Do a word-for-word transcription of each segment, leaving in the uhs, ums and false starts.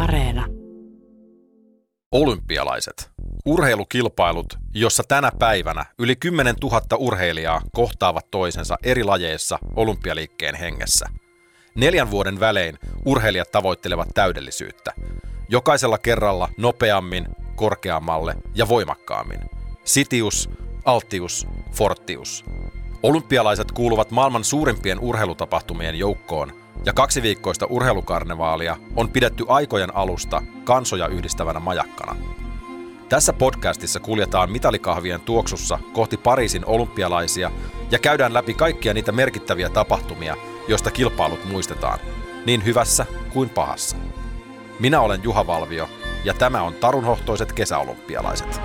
Areena. Olympialaiset. Urheilukilpailut, jossa tänä päivänä yli kymmenen tuhatta urheilijaa kohtaavat toisensa eri lajeissa olympialiikkeen hengessä. Neljän vuoden välein urheilijat tavoittelevat täydellisyyttä. Jokaisella kerralla nopeammin, korkeammalle ja voimakkaammin. Sitius, Altius, Fortius. Olympialaiset kuuluvat maailman suurimpien urheilutapahtumien joukkoon, ja kaksiviikkoista urheilukarnevaalia on pidetty aikojen alusta kansoja yhdistävänä majakkana. Tässä podcastissa kuljetaan mitalikahvien tuoksussa kohti Pariisin olympialaisia ja käydään läpi kaikkia niitä merkittäviä tapahtumia, joista kilpailut muistetaan, niin hyvässä kuin pahassa. Minä olen Juha Valvio ja tämä on Tarunhohtoiset kesäolympialaiset.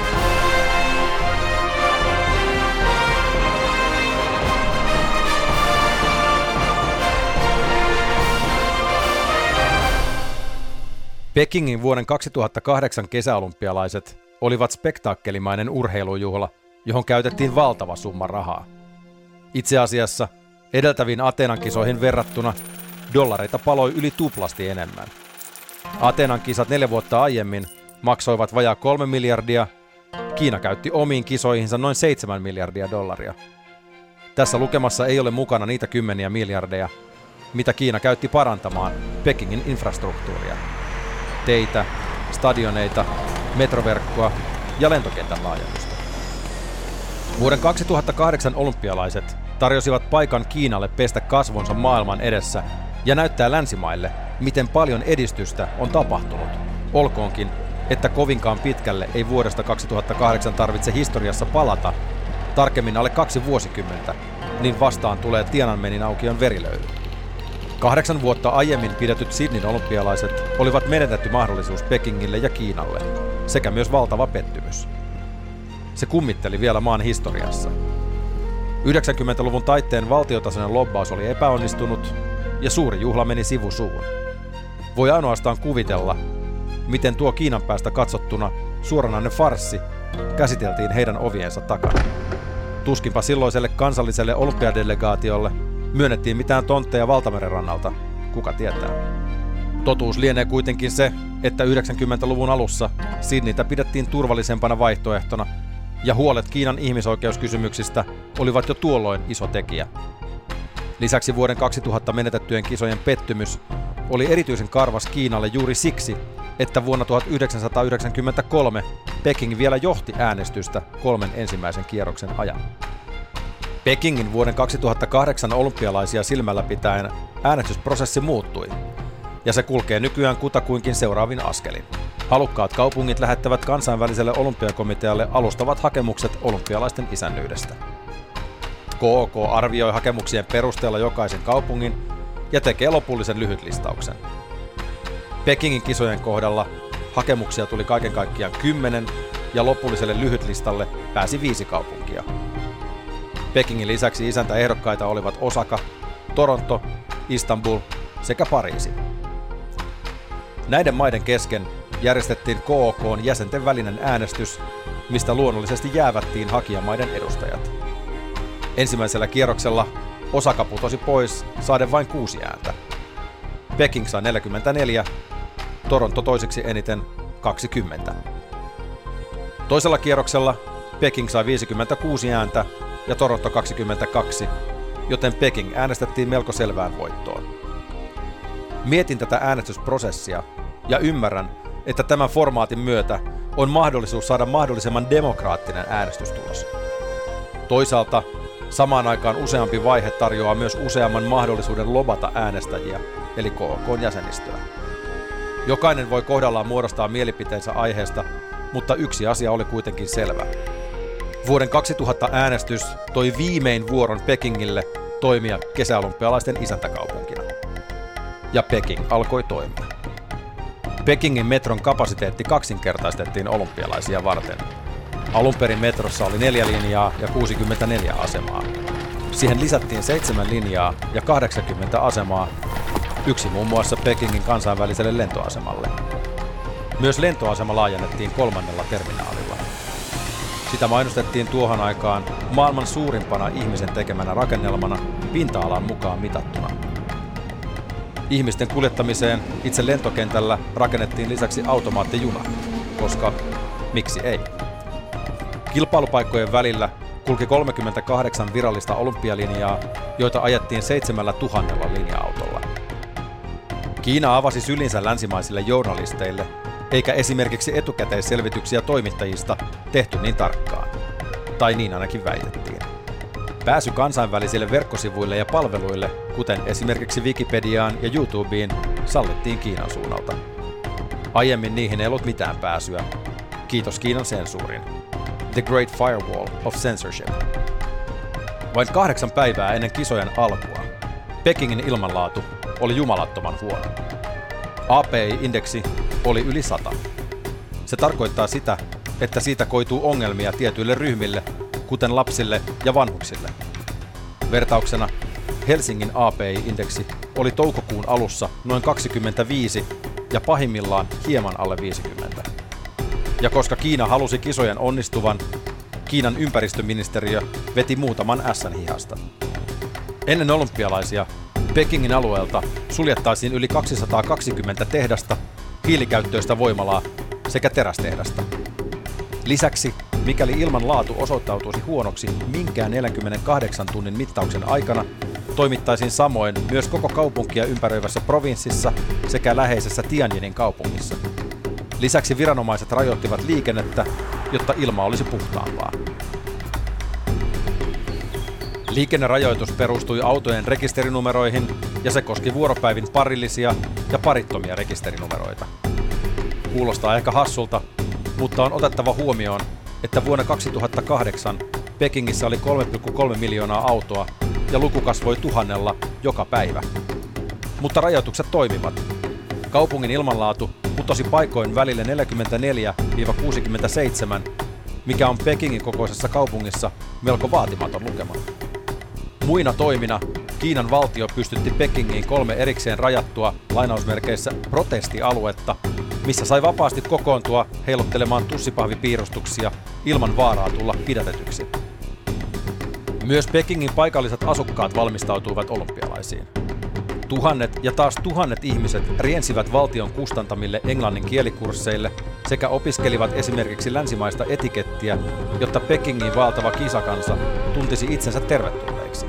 Pekingin vuoden kaksituhattakahdeksan kesäolympialaiset olivat spektaakkelimainen urheilujuhla, johon käytettiin valtava summa rahaa. Itse asiassa edeltäviin Ateenan kisoihin verrattuna dollareita paloi yli tuplasti enemmän. Ateenan kisat neljä vuotta aiemmin maksoivat vajaa kolme miljardia, Kiina käytti omiin kisoihinsa noin seitsemän miljardia dollaria. Tässä lukemassa ei ole mukana niitä kymmeniä miljardeja, mitä Kiina käytti parantamaan Pekingin infrastruktuuria. Teitä, stadioneita, metroverkkoa ja lentokentän laajennusta. Vuoden kaksituhattakahdeksan olympialaiset tarjosivat paikan Kiinalle pestä kasvonsa maailman edessä ja näyttää länsimaille, miten paljon edistystä on tapahtunut. Olkoonkin, että kovinkaan pitkälle ei vuodesta kaksituhattakahdeksan tarvitse historiassa palata, tarkemmin alle kaksi vuosikymmentä, niin vastaan tulee Tiananmenin aukion verilöyly. Kahdeksan vuotta aiemmin pidetyt Sydneyn olympialaiset olivat menetetty mahdollisuus Pekingille ja Kiinalle, sekä myös valtava pettymys. Se kummitteli vielä maan historiassa. yhdeksänkymmentäluvun taitteen valtiotasoinen lobbaus oli epäonnistunut ja suuri juhla meni sivusuun. Voi ainoastaan kuvitella, miten tuo Kiinan päästä katsottuna suoranainen farssi käsiteltiin heidän oviensa takana. Tuskinpa silloiselle kansalliselle olympiadelegaatiolle myönnettiin mitään tontteja Valtameren rannalta, kuka tietää. Totuus lienee kuitenkin se, että yhdeksänkymmentäluvun alussa Sydneytä pidettiin turvallisempana vaihtoehtona, ja huolet Kiinan ihmisoikeuskysymyksistä olivat jo tuolloin iso tekijä. Lisäksi vuoden kaksituhatta menetettyjen kisojen pettymys oli erityisen karvas Kiinalle juuri siksi, että vuonna tuhatyhdeksänsataayhdeksänkymmentäkolme Peking vielä johti äänestystä kolmen ensimmäisen kierroksen ajan. Pekingin vuoden kaksituhattakahdeksan olympialaisia silmällä pitäen äänestysprosessi muuttui, ja se kulkee nykyään kutakuinkin seuraavin askelin. Halukkaat kaupungit lähettävät kansainväliselle olympiakomitealle alustavat hakemukset olympialaisten isännyydestä. K O K arvioi hakemuksien perusteella jokaisen kaupungin ja tekee lopullisen lyhytlistauksen. Pekingin kisojen kohdalla hakemuksia tuli kaiken kaikkiaan kymmenen ja lopulliselle lyhytlistalle pääsi viisi kaupunkia. Pekingin lisäksi isäntäehdokkaita olivat Osaka, Toronto, Istanbul sekä Pariisi. Näiden maiden kesken järjestettiin K O K:n jäsenten välinen äänestys, mistä luonnollisesti jäävättiin hakijamaiden edustajat. Ensimmäisellä kierroksella Osaka putosi pois saaden vain kuusi ääntä. Peking sai neljäkymmentäneljä, Toronto toiseksi eniten kaksikymmentä. Toisella kierroksella Peking sai viisikymmentäkuusi ääntä ja Toronto kaksikymmentäkaksi, joten Peking äänestettiin melko selvään voittoon. Mietin tätä äänestysprosessia ja ymmärrän, että tämän formaatin myötä on mahdollisuus saada mahdollisimman demokraattinen äänestystulos. Toisaalta samaan aikaan useampi vaihe tarjoaa myös useamman mahdollisuuden lobata äänestäjiä, eli K O K:n jäsenistöä. Jokainen voi kohdallaan muodostaa mielipiteensä aiheesta, mutta yksi asia oli kuitenkin selvä. Vuoden kaksituhatta äänestys toi viimein vuoron Pekingille toimia kesäolympialaisten isäntäkaupunkina. Ja Peking alkoi toimia. Pekingin metron kapasiteetti kaksinkertaistettiin olympialaisia varten. Alun perin metrossa oli neljä linjaa ja kuusikymmentäneljä asemaa. Siihen lisättiin seitsemän linjaa ja kahdeksankymmentä asemaa, yksi muun muassa Pekingin kansainväliselle lentoasemalle. Myös lentoasema laajennettiin kolmannella terminaalilla. Sitä mainostettiin tuohon aikaan maailman suurimpana ihmisen tekemänä rakennelmana pinta-alan mukaan mitattuna. Ihmisten kuljettamiseen itse lentokentällä rakennettiin lisäksi automaattijuna, koska miksi ei? Kilpailupaikkojen välillä kulki kolmekymmentäkahdeksan virallista olympialinjaa, joita ajettiin seitsemällä tuhannella linja-autolla. Kiina avasi sylinsä länsimaisille journalisteille, eikä esimerkiksi etukäteisselvityksiä toimittajista tehty niin tarkkaan. Tai niin ainakin väitettiin. Pääsy kansainvälisille verkkosivuille ja palveluille, kuten esimerkiksi Wikipediaan ja YouTubeen, sallittiin Kiinan suunnalta. Aiemmin niihin ei ollut mitään pääsyä. Kiitos Kiinan sensuurin. The Great Firewall of Censorship. Vain kahdeksan päivää ennen kisojen alkua Pekingin ilmanlaatu oli jumalattoman huono. A P I-indeksi oli yli sata. Se tarkoittaa sitä, että siitä koituu ongelmia tietyille ryhmille, kuten lapsille ja vanhuksille. Vertauksena Helsingin A P I-indeksi oli toukokuun alussa noin kaksikymmentäviisi ja pahimmillaan hieman alle viisikymmentä. Ja koska Kiina halusi kisojen onnistuvan, Kiinan ympäristöministeriö veti muutaman ässän hihasta. Ennen olympialaisia Pekingin alueelta suljettaisiin yli kaksisataakaksikymmentä tehdasta, hiilikäyttöistä voimalaa sekä terästehdasta. Lisäksi, mikäli ilman laatu osoittautuisi huonoksi minkään neljänkymmenenkahdeksan tunnin mittauksen aikana, toimittaisiin samoin myös koko kaupunkia ympäröivässä provinssissa sekä läheisessä Tianjinin kaupungissa. Lisäksi viranomaiset rajoittivat liikennettä, jotta ilma olisi puhtaampaa. Liikennerajoitus perustui autojen rekisterinumeroihin ja se koski vuoropäivin parillisia ja parittomia rekisterinumeroita. Kuulostaa ehkä hassulta, mutta on otettava huomioon, että vuonna kaksituhattakahdeksan Pekingissä oli kolme pilkku kolme miljoonaa autoa ja luku kasvoi tuhannella joka päivä. Mutta rajoitukset toimivat. Kaupungin ilmanlaatu putosi paikoin välille neljäkymmentäneljä kuusikymmentäseitsemän, mikä on Pekingin kokoisessa kaupungissa melko vaatimaton lukema. Muina toimina Kiinan valtio pystytti Pekingiin kolme erikseen rajattua lainausmerkeissä protestialuetta, missä sai vapaasti kokoontua heiluttelemaan tussipahvipiirustuksia ilman vaaraa tulla pidätetyksi. Myös Pekingin paikalliset asukkaat valmistautuivat olympialaisiin. Tuhannet ja taas tuhannet ihmiset riensivät valtion kustantamille englannin kielikursseille sekä opiskelivat esimerkiksi länsimaista etikettiä, jotta Pekingin vaeltava kisakansa tuntisi itsensä tervetulleiksi.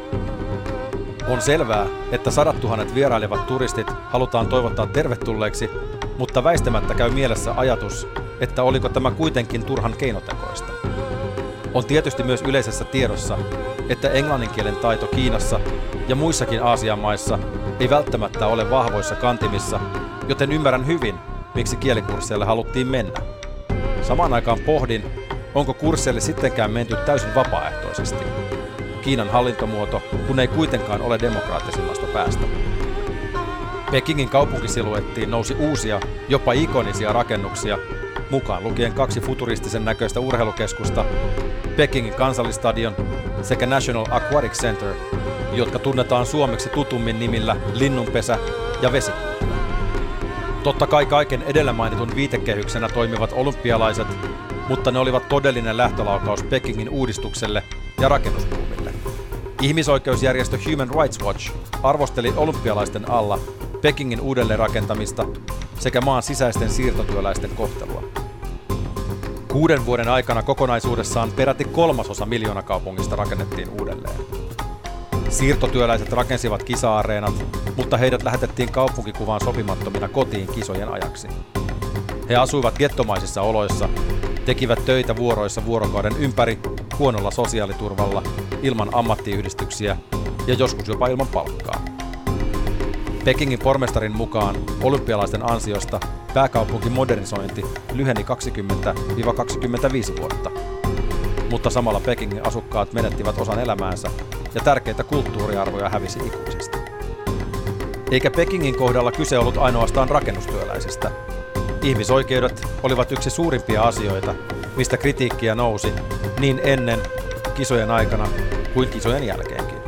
On selvää, että sadat tuhannet vierailevat turistit halutaan toivottaa tervetulleeksi, mutta väistämättä käy mielessä ajatus, että oliko tämä kuitenkin turhan keinotekoista. On tietysti myös yleisessä tiedossa, että englannin kielen taito Kiinassa ja muissakin Aasian maissa ei välttämättä ole vahvoissa kantimissa, joten ymmärrän hyvin, miksi kielikursseille haluttiin mennä. Samaan aikaan pohdin, onko kursseille sittenkään menty täysin vapaaehtoisesti. Kiinan hallintomuoto, kun ei kuitenkaan ole demokraattisimmasta päästä. Pekingin kaupunkisiluettiin nousi uusia, jopa ikonisia rakennuksia, mukaan lukien kaksi futuristisen näköistä urheilukeskusta, Pekingin kansallistadion sekä National Aquatic Center, jotka tunnetaan suomeksi tutummin nimillä Linnunpesä ja Vesikynttilä. Totta kai kaiken edellä mainitun viitekehyksenä toimivat olympialaiset, mutta ne olivat todellinen lähtölaukaus Pekingin uudistukselle ja rakennusbuumille. Ihmisoikeusjärjestö Human Rights Watch arvosteli olympialaisten alla Pekingin uudelleenrakentamista sekä maan sisäisten siirtotyöläisten kohtelua. Kuuden vuoden aikana kokonaisuudessaan peräti kolmasosa miljoonakaupungista rakennettiin uudelleen. Siirtotyöläiset rakensivat kisa-areenat, mutta heidät lähetettiin kaupunkikuvaan sopimattomina kotiin kisojen ajaksi. He asuivat gettomaisissa oloissa, tekivät töitä vuoroissa vuorokauden ympäri, huonolla sosiaaliturvalla, ilman ammattiyhdistyksiä ja joskus jopa ilman palkkaa. Pekingin pormestarin mukaan olympialaisten ansiosta pääkaupunkin modernisointi lyheni kaksikymmentä kaksikymmentäviisi vuotta, mutta samalla Pekingin asukkaat menettivät osan elämäänsä ja tärkeitä kulttuuriarvoja hävisi ikuisesti. Eikä Pekingin kohdalla kyse ollut ainoastaan rakennustyöläisistä. Ihmisoikeudet olivat yksi suurimpia asioita, mistä kritiikkiä nousi niin ennen kisojen aikana kuin kisojen jälkeenkin.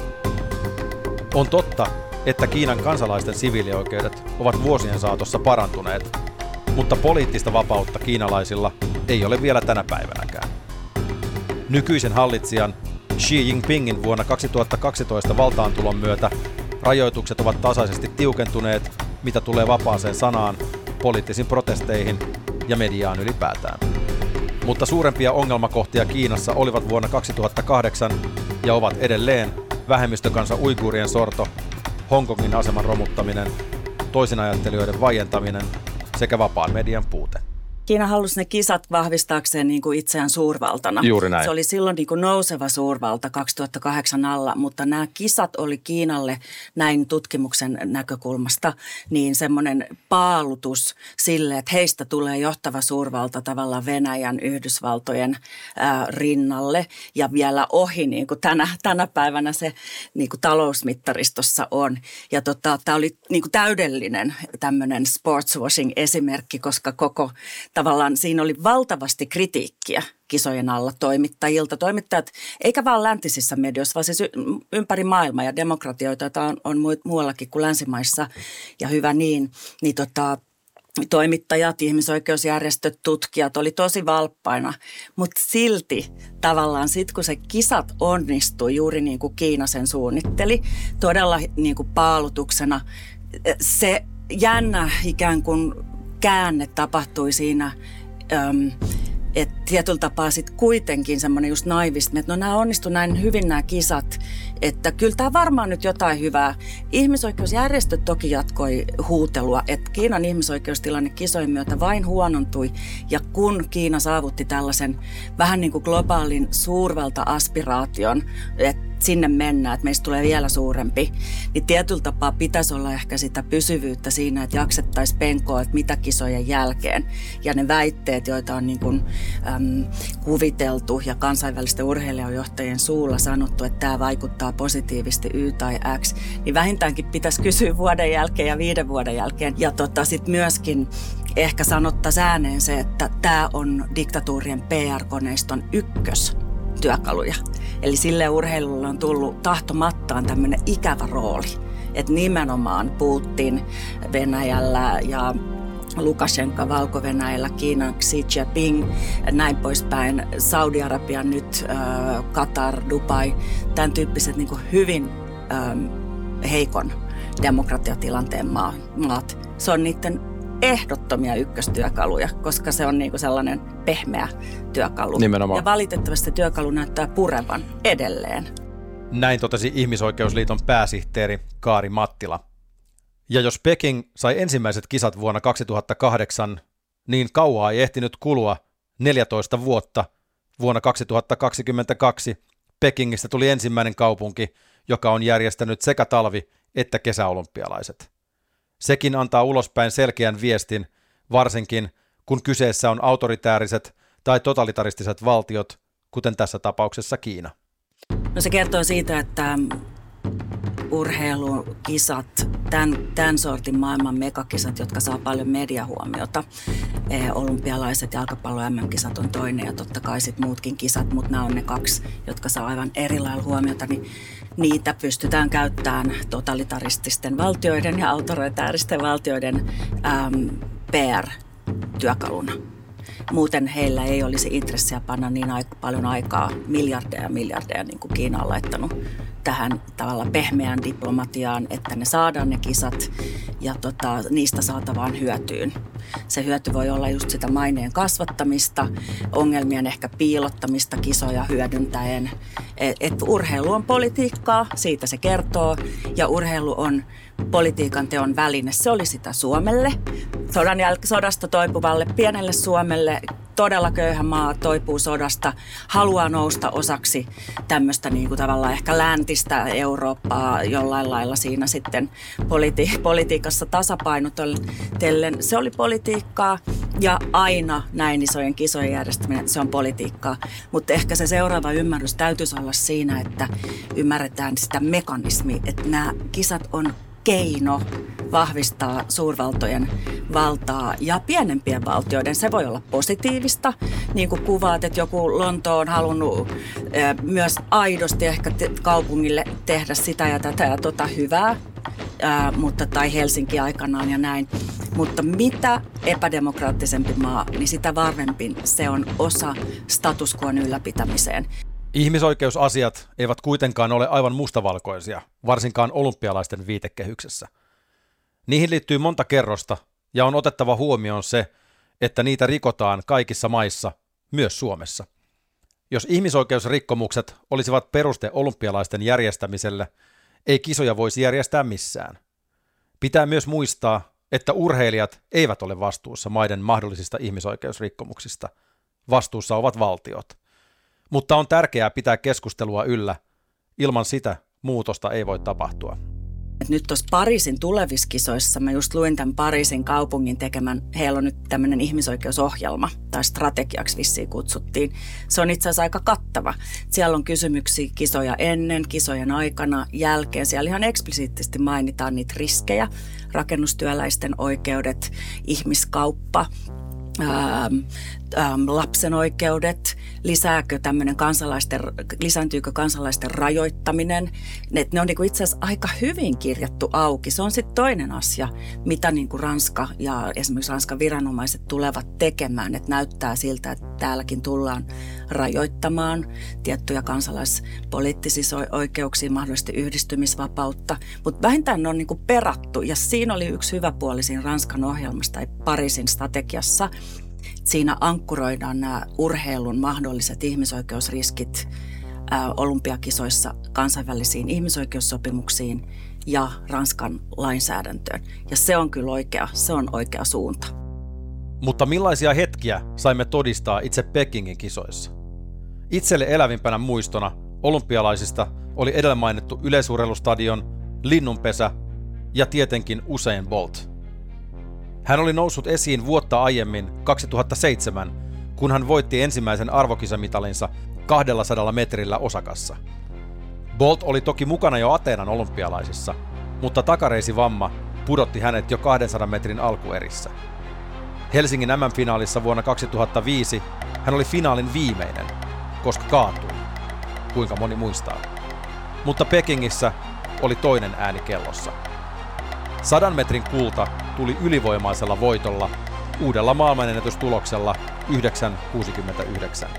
On totta, että Kiinan kansalaisten siviilioikeudet ovat vuosien saatossa parantuneet, mutta poliittista vapautta kiinalaisilla ei ole vielä tänä päivänäkään. Nykyisen hallitsijan Xi Jinpingin vuonna kaksituhattakaksitoista valtaantulon myötä Rajoitukset ovat tasaisesti tiukentuneet, mitä tulee vapaaseen sanaan, poliittisiin protesteihin ja mediaan ylipäätään. Mutta suurempia ongelmakohtia Kiinassa olivat vuonna kaksituhattakahdeksan ja ovat edelleen vähemmistökansa uiguurien sorto, Hongkongin aseman romuttaminen, toisinajattelijoiden vaientaminen sekä vapaan median puute. Kiina halusi ne kisat vahvistaakseen niin kuin itseään suurvaltana. Juuri näin. Se oli silloin niin kuin nouseva suurvalta kaksituhattakahdeksan alla, mutta nämä kisat oli Kiinalle näin tutkimuksen näkökulmasta niin semmoinen paalutus sille, että heistä tulee johtava suurvalta tavallaan Venäjän, Yhdysvaltojen ää, rinnalle ja vielä ohi niin kuin tänä, tänä päivänä se niin kuin talousmittaristossa on. Ja tota, tämä oli niin kuin täydellinen tämmöinen sportswashing esimerkki, koska koko tavallaan siinä oli valtavasti kritiikkiä kisojen alla toimittajilta. Toimittajat, eikä vaan läntisissä medioissa, vaan siis ympäri maailmaa ja demokratioita, joita on, on muuallakin kuin länsimaissa ja hyvä niin, niin tota, toimittajat, ihmisoikeusjärjestöt, tutkijat oli tosi valppaina, mutta silti tavallaan sitten kun se kisat onnistui juuri niin kuin Kiina sen suunnitteli, todella niin kuin paalutuksena, se jännä ikään kuin käänne tapahtui siinä, että tietyllä tapaa sitten kuitenkin semmoinen just naivismi, että no nämä onnistu näin hyvin nämä kisat, että kyllä tämä varmaan nyt jotain hyvää. Ihmisoikeusjärjestöt toki jatkoi huutelua, että Kiinan ihmisoikeustilanne kisojen myötä vain huonontui ja kun Kiina saavutti tällaisen vähän niin kuin globaalin suurvalta-aspiraation, että sinne mennään, että meistä tulee vielä suurempi, niin tietyllä tapaa pitäisi olla ehkä sitä pysyvyyttä siinä, että jaksettaisiin penkoa, että mitä kisojen jälkeen. Ja ne väitteet, joita on niin kuin, äm, kuviteltu ja kansainvälisten urheilijajohtajien suulla sanottu, että tämä vaikuttaa positiivisesti Y tai X, niin vähintäänkin pitäisi kysyä vuoden jälkeen ja viiden vuoden jälkeen. Ja tota, sitten myöskin ehkä sanottaisiin ääneen se, että tämä on diktatuurien P R-koneiston ykkös. Työkaluja. Eli sille urheilulle on tullut tahtomattaan tämmöinen ikävä rooli, että nimenomaan Putin Venäjällä ja Lukashenka Valko-Venäjällä, Kiinan Xi Jinping, näin poispäin, Saudi-Arabia nyt, äh, Katar, Dubai, tämän tyyppiset niin kuin hyvin äh, heikon demokratiatilanteen maat. Se on niiden ehdottomia ykköstyökaluja, koska se on niinku sellainen pehmeä työkalu. Nimenomaan. Ja valitettavasti työkalu näyttää purevan edelleen. Näin totesi Ihmisoikeusliiton pääsihteeri Kaari Mattila. Ja jos Peking sai ensimmäiset kisat vuonna kaksituhattakahdeksan, niin kauaa ei ehtinyt kulua neljätoista vuotta. Vuonna kaksituhattakaksikymmentäkaksi Pekingistä tuli ensimmäinen kaupunki, joka on järjestänyt sekä talvi- että kesäolympialaiset. Sekin antaa ulospäin selkeän viestin, varsinkin kun kyseessä on autoritääriset tai totalitaristiset valtiot, kuten tässä tapauksessa Kiina. No se kertoo siitä, että urheilukisat, tämän, tämän sortin maailman megakisat, jotka saa paljon mediahuomiota, olympialaiset, jalkapallo- M M-kisat on toinen ja totta kai sitten muutkin kisat, mutta nämä on ne kaksi, jotka saa aivan eri lailla huomiota, niin niitä pystytään käyttämään totalitarististen valtioiden ja autoritääristen valtioiden äm, P R-työkaluna. Muuten heillä ei olisi intressiä panna niin aika paljon aikaa, miljardeja ja miljardeja, niin kuin Kiina on laittanut tähän tavalla pehmeään diplomatiaan, että ne saadaan ne kisat ja tota, niistä saatavaan hyötyyn. Se hyöty voi olla just sitä maineen kasvattamista, ongelmien ehkä piilottamista kisoja hyödyntäen. Et, et urheilu on politiikkaa, siitä se kertoo, ja urheilu on politiikan teon väline. Se oli sitä Suomelle, sodan jäl- sodasta toipuvalle pienelle Suomelle. Todella köyhä maa toipuu sodasta, haluaa nousta osaksi tämmöistä niin kuin tavallaan ehkä läntistä Eurooppaa jollain lailla siinä sitten politi- politiikassa tasapainotellen. Se oli politiikkaa ja aina näin isojen kisojen järjestäminen, se on politiikkaa. Mutta ehkä se seuraava ymmärrys täytyisi olla siinä, että ymmärretään sitä mekanismia, että nämä kisat on keino vahvistaa suurvaltojen valtaa ja pienempien valtioiden. Se voi olla positiivista, niin kuin kuvaat, että joku Lonto on halunnut myös aidosti ehkä te- kaupungille tehdä sitä ja tätä ja tota hyvää, ää, mutta, tai Helsinki aikanaan ja näin. Mutta mitä epädemokraattisempi maa, niin sitä varmempi se on osa status quoon ylläpitämiseen. Ihmisoikeusasiat eivät kuitenkaan ole aivan mustavalkoisia, varsinkaan olympialaisten viitekehyksessä. Niihin liittyy monta kerrosta ja on otettava huomioon se, että niitä rikotaan kaikissa maissa, myös Suomessa. Jos ihmisoikeusrikkomukset olisivat peruste olympialaisten järjestämiselle, ei kisoja voisi järjestää missään. Pitää myös muistaa, että urheilijat eivät ole vastuussa maiden mahdollisista ihmisoikeusrikkomuksista. Vastuussa ovat valtiot. Mutta on tärkeää pitää keskustelua yllä. Ilman sitä muutosta ei voi tapahtua. Nyt tuossa Pariisin tulevissa kisoissa, mä just luin tämän Pariisin kaupungin tekemän, heillä on nyt tämmöinen ihmisoikeusohjelma, tai strategiaksi vissiin kutsuttiin. Se on itse asiassa aika kattava. Siellä on kysymyksiä kisoja ennen, kisojen aikana, jälkeen. Siellä ihan eksplisiittisesti mainitaan niitä riskejä, rakennustyöläisten oikeudet, ihmiskauppa, Ähm, ähm, lapsen oikeudet, lisääkö tämmöinen kansalaisten, lisääntyykö kansalaisten rajoittaminen. Ne, ne on niinku itse asiassa aika hyvin kirjattu auki. Se on sitten toinen asia, mitä niinku Ranska ja esimerkiksi Ranskan viranomaiset tulevat tekemään. Et näyttää siltä, että täälläkin tullaan rajoittamaan tiettyjä kansalaispoliittisia oikeuksia, mahdollisesti yhdistymisvapautta. Mutta vähintään ne on niinku perattu ja siinä oli yksi hyvä puoli siinä Ranskan ohjelmassa tai Pariisin strategiassa. Siinä ankkuroidaan nämä urheilun mahdolliset ihmisoikeusriskit ää, olympiakisoissa kansainvälisiin ihmisoikeussopimuksiin ja Ranskan lainsäädäntöön. Ja se on kyllä oikea, se on oikea suunta. Mutta millaisia hetkiä saimme todistaa itse Pekingin kisoissa? Itselle elävimpänä muistona olympialaisista oli edellä mainittu yleisurheilustadion, linnunpesä ja tietenkin Usain Bolt. Hän oli noussut esiin vuotta aiemmin kaksituhattaseitsemän, kun hän voitti ensimmäisen arvokisamitalinsa kaksisataa metrillä Osakassa. Bolt oli toki mukana jo Ateenan olympialaisissa, mutta takareisivamma pudotti hänet jo kahdensadan metrin alkuerissä. Helsingin M M-finaalissa vuonna kaksituhattaviisi hän oli finaalin viimeinen, koska kaatui, kuinka moni muistaa. Mutta Pekingissä oli toinen ääni kellossa. Sadan metrin kulta tuli ylivoimaisella voitolla uudella maailmanennätystuloksella yhdeksän kuusikymmentäyhdeksän.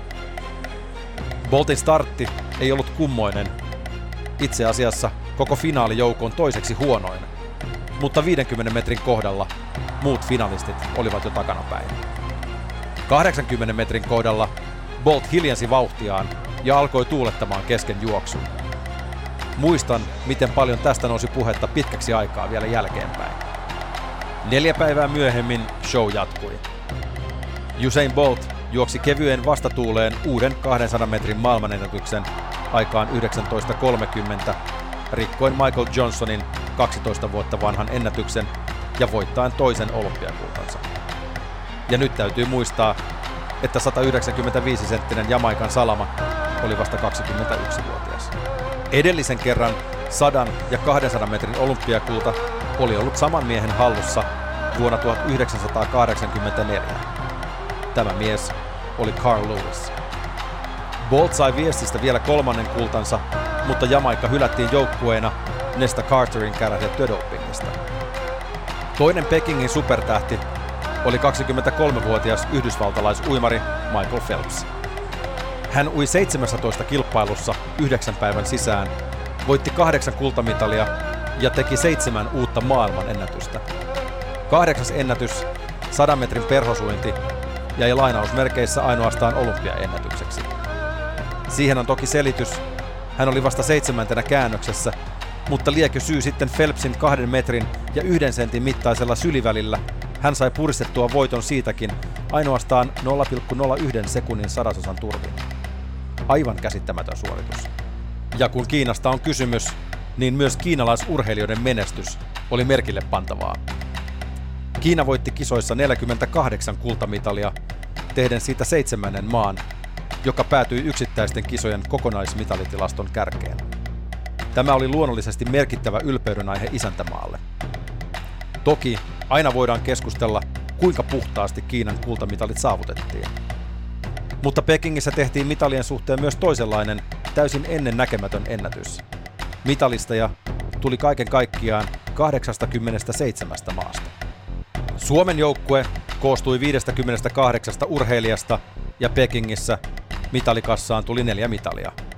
Boltin startti ei ollut kummoinen. Itse asiassa koko finaalijoukon toiseksi huonoin, mutta viidenkymmenen metrin kohdalla muut finalistit olivat jo takanapäin. kahdeksankymmenen metrin kohdalla Bolt hiljensi vauhtiaan ja alkoi tuulettamaan kesken juoksun. Muistan, miten paljon tästä nousi puhetta pitkäksi aikaa vielä jälkeenpäin. Neljä päivää myöhemmin show jatkui. Usain Bolt juoksi kevyen vastatuuleen uuden kahdensadan metrin maailmanennätyksen aikaan yhdeksäntoista kolmekymmentä, rikkoen Michael Johnsonin kaksitoista vuotta vanhan ennätyksen ja voittaen toisen olympiakultansa. Ja nyt täytyy muistaa, että sata yhdeksänkymmentäviisi senttinen Jamaikan Salama oli vasta kaksikymmentäyksivuotias. Edellisen kerran sadan ja kahdensadan metrin olympiakulta oli ollut saman miehen hallussa vuonna tuhatyhdeksänsataakahdeksankymmentäneljä. Tämä mies oli Carl Lewis. Bolt sai viestistä vielä kolmannen kultansa, mutta Jamaikka hylättiin joukkueena Nesta Carterin kärähdettyä dopingista. Toinen Pekingin supertähti oli kaksikymmentäkolmevuotias yhdysvaltalais-uimari Michael Phelps. Hän ui seitsemässätoista kilpailussa yhdeksän päivän sisään, voitti kahdeksan kultamitalia ja teki seitsemän uutta maailman ennätystä. Kahdeksas ennätys, sadan metrin perhosuinti, jäi lainausmerkeissä ainoastaan olympiaennätykseksi. Siihen on toki selitys. Hän oli vasta seitsemäntenä käännöksessä, mutta liekö syy sitten Phelpsin kahden metrin ja yhden sentin mittaisella sylivälillä hän sai puristettua voiton siitäkin ainoastaan nolla pilkku nolla yksi sekunnin sadasosan turvin. Aivan käsittämätön suoritus. Ja kun Kiinasta on kysymys, niin myös kiinalaisurheilijoiden menestys oli merkille pantavaa. Kiina voitti kisoissa neljäkymmentäkahdeksan kultamitalia, tehden siitä seitsemännen maan, joka päätyi yksittäisten kisojen kokonaismitalitilaston kärkeen. Tämä oli luonnollisesti merkittävä ylpeydenaihe isäntämaalle. Toki aina voidaan keskustella, kuinka puhtaasti Kiinan kultamitalit saavutettiin. Mutta Pekingissä tehtiin mitalien suhteen myös toisenlainen, täysin ennen näkemätön ennätys. Mitalisteja tuli kaiken kaikkiaan kahdeksankymmentäseitsemän maasta. Suomen joukkue koostui viisikymmentäkahdeksan urheilijasta ja Pekingissä mitalikassaan tuli neljä mitalia.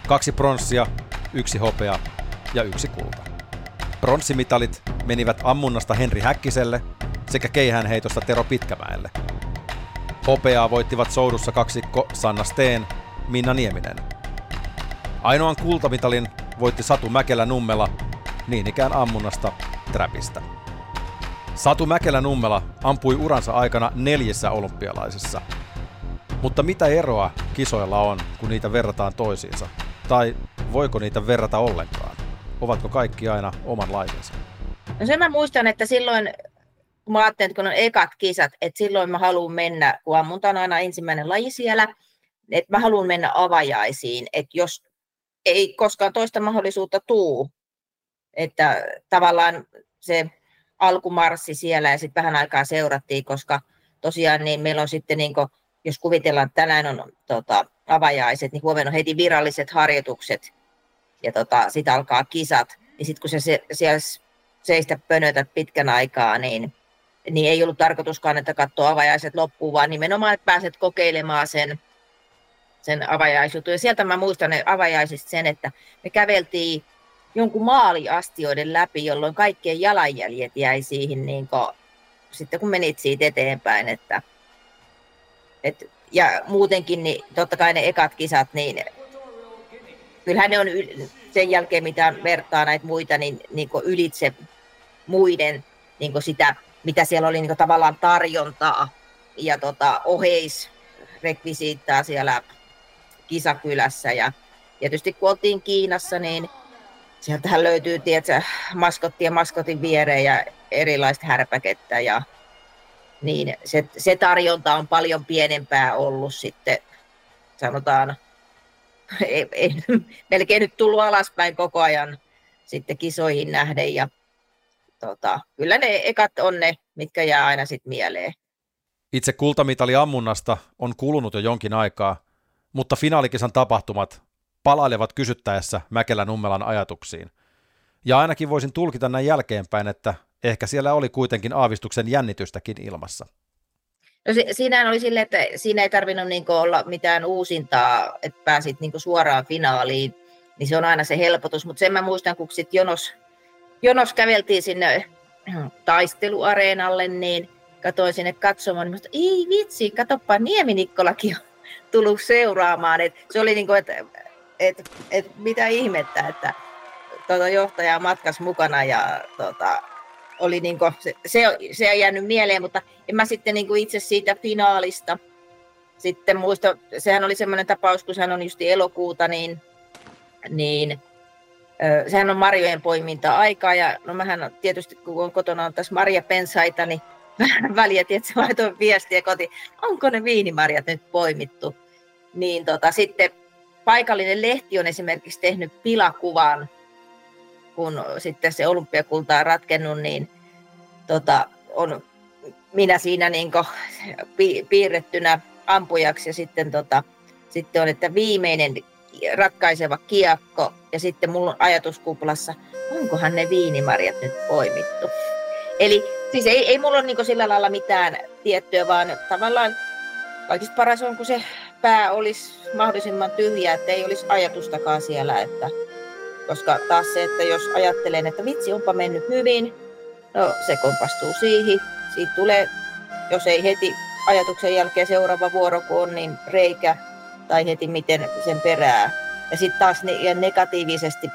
Kaksi pronssia, yksi hopea ja yksi kulta. Pronssimitallit menivät ammunnasta Henri Häkkiselle sekä keihäänheitosta Tero Pitkämäelle. Hopeaa voittivat soudussa kaksikko Sanna Steen, Minna Nieminen. Ainoan kultamitalin voitti Satu Mäkelä-Nummela, niin ikään ammunnasta Trapista. Satu Mäkelä-Nummela ampui uransa aikana neljässä olympialaisissa. Mutta mitä eroa kisoilla on, kun niitä verrataan toisiinsa? Tai voiko niitä verrata ollenkaan? Ovatko kaikki aina omanlaisensa? No sen mä muistan, että silloin, kun mä ajattelin, että kun on ekat kisat, että silloin mä haluan mennä, kun ammunta on aina ensimmäinen laji siellä, että mä haluan mennä avajaisiin, että jos ei koskaan toista mahdollisuutta tuu, että tavallaan se alkumarssi siellä ja sitten vähän aikaa seurattiin, koska tosiaan niin meillä on sitten, niin kun, jos kuvitellaan, että tänään on tota, avajaiset, niin huomenna on heti viralliset harjoitukset ja tota, sitten alkaa kisat, niin sitten kun sä se, siellä seistä pönötät pitkän aikaa, niin, niin ei ollut tarkoituskaan, että katsoa avajaiset loppuun, vaan nimenomaan, että pääset kokeilemaan sen, sen avajaisjutun. Ja sieltä mä muistan ne avajaisista sen, että me käveltiin jonkun maaliastioiden läpi, jolloin kaikkien jalanjäljet jäi siihen, niin kun, sitten kun menit siitä eteenpäin. Että, et, ja muutenkin, niin totta kai ne ekat kisat, niin kyllähän ne on sen jälkeen, mitä vertaa näitä muita, niin, niin ylitse muiden niin sitä, mitä siellä oli niin tavallaan tarjontaa ja tota, oheisrekvisiittaa siellä kisakylässä. Ja tietysti kun oltiin Kiinassa, niin sieltähän löytyy tiedätkö, maskotti ja maskotin viereen ja erilaista härpäkettä. Ja, niin se, se tarjonta on paljon pienempää ollut sitten, sanotaan, ei, ei, melkein nyt tullut alaspäin koko ajan sitten kisoihin nähden. Ja, tota, kyllä ne ekat on ne, mitkä jää aina sitten mieleen. Itse kultamitali ammunnasta on kulunut jo jonkin aikaa, mutta finaalikisan tapahtumat palailevat kysyttäessä Mäkelä-Nummelan ajatuksiin. Ja ainakin voisin tulkita näin jälkeenpäin, että ehkä siellä oli kuitenkin aavistuksen jännitystäkin ilmassa. No se, siinähän oli silleen, että siinä ei tarvinnut niinku olla mitään uusintaa, että pääsit niinku suoraan finaaliin, niin se on aina se helpotus. Mutta sen mä muistan, kun sitten jonos, jonos käveltiin sinne taisteluareenalle, niin katsoin sinne katsomaan, niin muistin, ei vitsi, katsoppa, Niemi-Nikkolakin on tullut seuraamaan. Et se oli niinku, että et, et, mitä ihmettä, että tuota johtaja matkas mukana ja tota, oli niinku, se, se, se on jäänyt mieleen, mutta en mä sitten niinku itse siitä finaalista sitten muista, sehän oli semmoinen tapaus, kun sehän on just elokuuta, niin, niin ö, sehän on marjojen poiminta-aikaa ja no mähän tietysti kun on kotona on tässä marjapensaita, niin vähän väliä, että mä laitoin viestiä kotiin, onko ne viinimarjat nyt poimittu, niin tota, sitten paikallinen lehti on esimerkiksi tehnyt pilakuvan, kun sitten se olympiakulta on ratkennut, niin tota, on minä siinä niin pi- piirrettynä ampujaksi ja sitten, tota, sitten on, että viimeinen ratkaiseva kiekko ja sitten mulla on ajatuskuplassa, onkohan ne viinimarjat nyt poimittu. Eli siis ei, ei mulla ole niin sillä lailla mitään tiettyä, vaan tavallaan kaikista paras on, kun se pää olisi mahdollisimman tyhjä, että ei olisi ajatustakaan siellä, että koska taas se, että jos ajattelen, että vitsi, onpa mennyt hyvin, no se kompastuu siihen. Siitä tulee, jos ei heti ajatuksen jälkeen seuraava vuoro, kun on, niin reikä tai heti miten sen perää. Ja sitten taas ne, negatiivisesti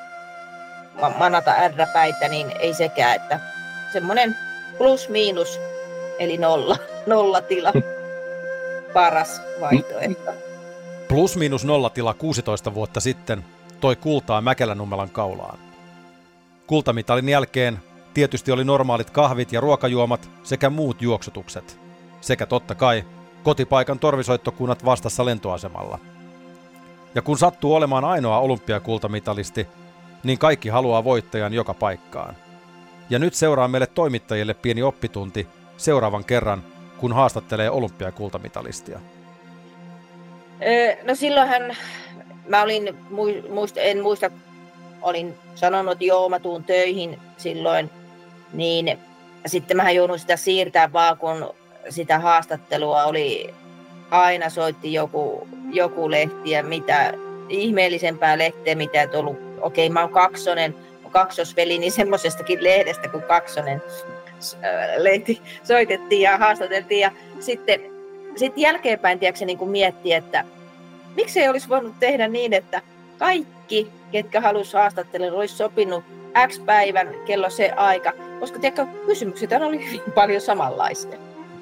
manata ärräpäitä, niin ei sekään, että semmoinen plus miinus, eli nolla, nollatila, paras vaihtoehto. Plus miinus nollatila kuusitoista vuotta sitten toi kultaa Mäkelä-Nummelan kaulaan. Kultamitalin jälkeen tietysti oli normaalit kahvit ja ruokajuomat sekä muut juoksutukset. Sekä totta kai kotipaikan torvisoittokunnat vastassa lentoasemalla. Ja kun sattuu olemaan ainoa olympiakultamitalisti, niin kaikki haluaa voittajan joka paikkaan. Ja nyt seuraa meille toimittajille pieni oppitunti seuraavan kerran, kun haastattelee olympiakultamitalistia. No silloinhan mä olin, muista, en muista, olin sanonut, että joo, mä tuun töihin silloin, niin sitten mä joudun sitä siirtää vaan, kun sitä haastattelua oli, aina soitti joku, joku lehti ja mitä, ihmeellisempää lehteä, mitä et ollut. Okei, mä oon kaksonen, kaksosveli, niin semmoisestakin lehdestä kuin Kaksonen lehti soitettiin ja haastateltiin. Ja sitten, sitten jälkeenpäin tiedätkö, niin miettiä, että miksei olisi voinut tehdä niin, että kaikki, ketkä halusi haastattella, olisi sopinut X päivän kello se aika, koska tiedätkö, kysymykset oli hyvin paljon samanlaisia.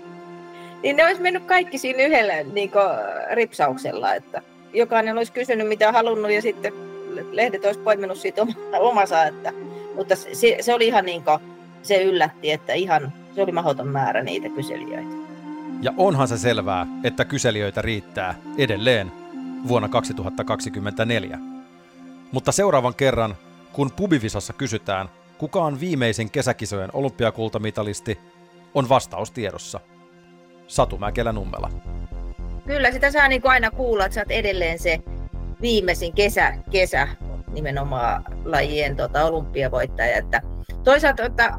Niin ne olisi mennyt kaikki siinä yhdellä niin kuin, ripsauksella, että jokainen olisi kysynyt mitä halunnut ja sitten lehdet olisi poiminut siitä omansa. Että, mutta se, se oli ihan niin kuin, se yllätti, että ihan, se oli mahdoton määrä niitä kyselijöitä. Ja onhan se selvää, että kyselijöitä riittää edelleen vuonna kaksituhattakaksikymmentäneljä. Mutta seuraavan kerran, kun Pubivisassa kysytään, kuka on viimeisin kesäkisojen olympiakultamitalisti, on vastaus tiedossa. Satu Mäkelä-Nummela. Kyllä, sitä saa niin kuin aina kuulla, että sä oot edelleen se viimeisin kesä, kesä nimenomaan lajien tota, olympiavoittaja. Että toisaalta että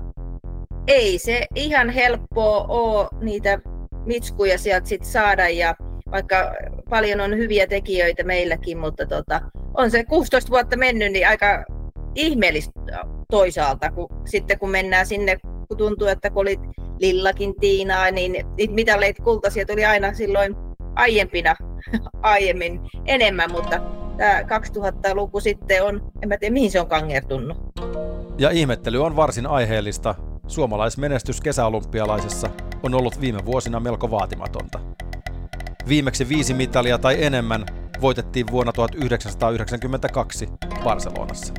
ei se ihan helppoa ole niitä mitskuja sieltä sit saada, ja vaikka paljon on hyviä tekijöitä meilläkin, mutta tota, on se kuusitoista vuotta mennyt, niin aika ihmeellistä toisaalta, kun sitten kun mennään sinne, kun tuntuu, että kun olit Lillakin Tiinaa, niin niitä mitaleit kultaisia tuli aina silloin aiempina, aiemmin enemmän, mutta tämä kaksituhattaluku sitten on, en mä tiedä mihin se on kangertunut. Ja ihmettely on varsin aiheellista. Suomalaismenestys kesäolympialaisessa on ollut viime vuosina melko vaatimatonta. Viimeksi viisi mitalia tai enemmän voitettiin vuonna tuhatyhdeksänsataayhdeksänkymmentäkaksi Barcelonassa.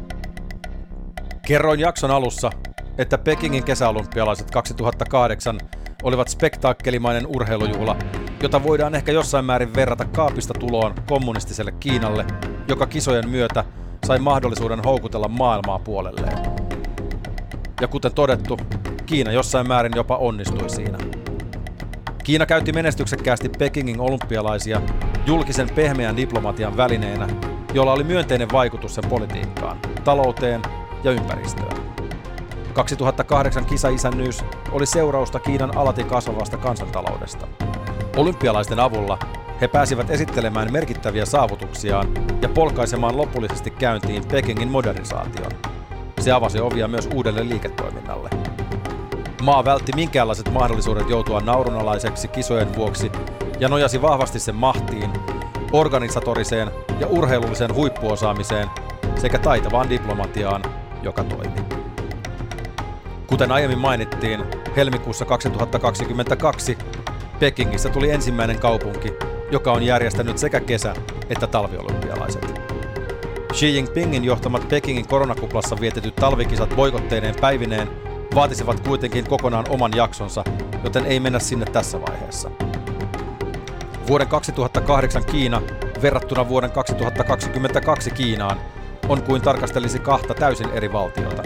Kerroin jakson alussa, että Pekingin kesäolympialaiset kaksituhattakahdeksan olivat spektaakkelimainen urheilujuhla, jota voidaan ehkä jossain määrin verrata kaapista tuloon kommunistiselle Kiinalle, joka kisojen myötä sai mahdollisuuden houkutella maailmaa puolelleen. Ja kuten todettu, Kiina jossain määrin jopa onnistui siinä. Kiina käytti menestyksekkäästi Pekingin olympialaisia julkisen pehmeän diplomatian välineenä, jolla oli myönteinen vaikutus sen politiikkaan, talouteen ja ympäristöön. kaksituhattakahdeksan kisaisännyys oli seurausta Kiinan alati kasvavasta kansantaloudesta. Olympialaisten avulla he pääsivät esittelemään merkittäviä saavutuksiaan ja polkaisemaan lopullisesti käyntiin Pekingin modernisaation. Se avasi ovia myös uudelle liiketoiminnalle. Maa vältti minkäänlaiset mahdollisuudet joutua naurunalaiseksi kisojen vuoksi ja nojasi vahvasti sen mahtiin, organisatoriseen ja urheilulliseen huippuosaamiseen sekä taitavaan diplomatiaan, joka toimi. Kuten aiemmin mainittiin, helmikuussa kaksituhattakaksikymmentäkaksi Pekingissä tuli ensimmäinen kaupunki, joka on järjestänyt sekä kesä- että talviolympialaiset. Xi Jinpingin johtamat Pekingin koronakuplassa vietetyt talvikisat boikotteineen päivineen vaatisivat kuitenkin kokonaan oman jaksonsa, joten ei mennä sinne tässä vaiheessa. Vuoden kaksituhattakahdeksan Kiina verrattuna vuoden kaksituhattakaksikymmentäkaksi Kiinaan on kuin tarkastelisi kahta täysin eri valtiota.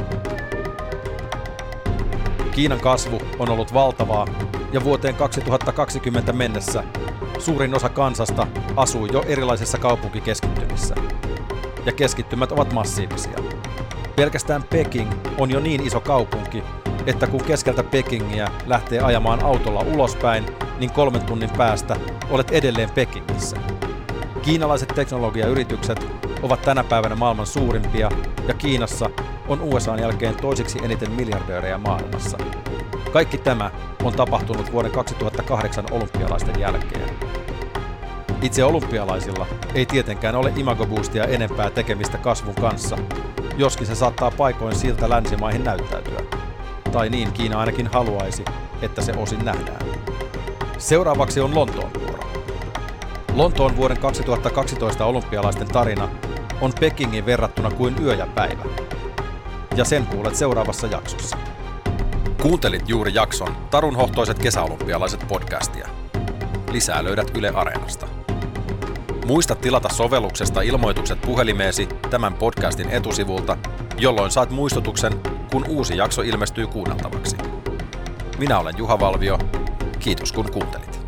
Kiinan kasvu on ollut valtavaa ja vuoteen kaksituhattakaksikymmentä mennessä suurin osa kansasta asuu jo erilaisissa kaupunkikeskittymissä. Ja keskittymät ovat massiivisia. Pelkästään Peking on jo niin iso kaupunki, että kun keskeltä Pekingiä lähtee ajamaan autolla ulospäin, niin kolmen tunnin päästä olet edelleen Pekingissä. Kiinalaiset teknologiayritykset ovat tänä päivänä maailman suurimpia, ja Kiinassa on U S A:n jälkeen toiseksi eniten miljardöörejä maailmassa. Kaikki tämä on tapahtunut vuoden kaksituhattakahdeksan olympialaisten jälkeen. Itse olympialaisilla ei tietenkään ole imagoboostia enempää tekemistä kasvun kanssa, joskin se saattaa paikoin siltä länsimaihin näyttäytyä. Tai niin Kiina ainakin haluaisi, että se osin nähdään. Seuraavaksi on Lontoon vuoro. Lontoon vuoden kaksituhattakaksitoista olympialaisten tarina on Pekingin verrattuna kuin yö ja päivä. Ja sen kuulet seuraavassa jaksossa. Kuuntelit juuri jakson Tarunhohtoiset kesäolympialaiset podcastia. Lisää löydät Yle Areenasta. Muista tilata sovelluksesta ilmoitukset puhelimeesi tämän podcastin etusivulta, jolloin saat muistutuksen, kun uusi jakso ilmestyy kuunneltavaksi. Minä olen Juha Valvio. Kiitos kun kuuntelit.